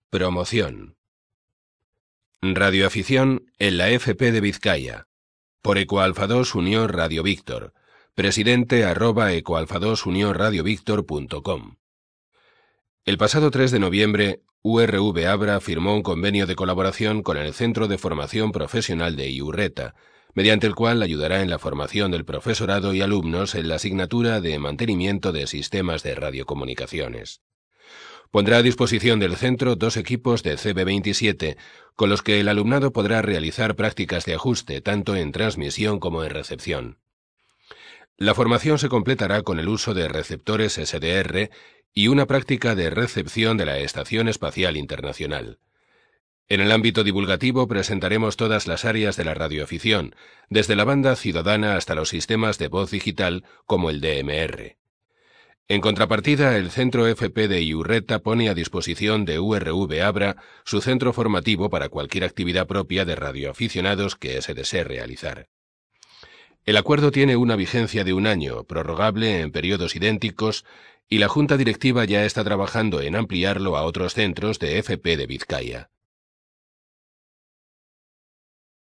Promoción. Radioafición en la FP de Vizcaya. Por Ecoalfa2 Unión Radio Víctor. Presidente @ecoalfa2unionradiovictor.com. El pasado 3 de noviembre, URV Abra firmó un convenio de colaboración con el Centro de Formación Profesional de Iurreta, mediante el cual ayudará en la formación del profesorado y alumnos en la asignatura de mantenimiento de sistemas de radiocomunicaciones. Pondrá a disposición del centro 2 equipos de CB27, con los que el alumnado podrá realizar prácticas de ajuste tanto en transmisión como en recepción. La formación se completará con el uso de receptores SDR y una práctica de recepción de la Estación Espacial Internacional. En el ámbito divulgativo presentaremos todas las áreas de la radioafición, desde la banda ciudadana hasta los sistemas de voz digital como el DMR. En contrapartida, el Centro FP de Iurreta pone a disposición de URV Abra su centro formativo para cualquier actividad propia de radioaficionados que se desee realizar. El acuerdo tiene una vigencia de 1 año, prorrogable en periodos idénticos, y la Junta Directiva ya está trabajando en ampliarlo a otros centros de FP de Vizcaya.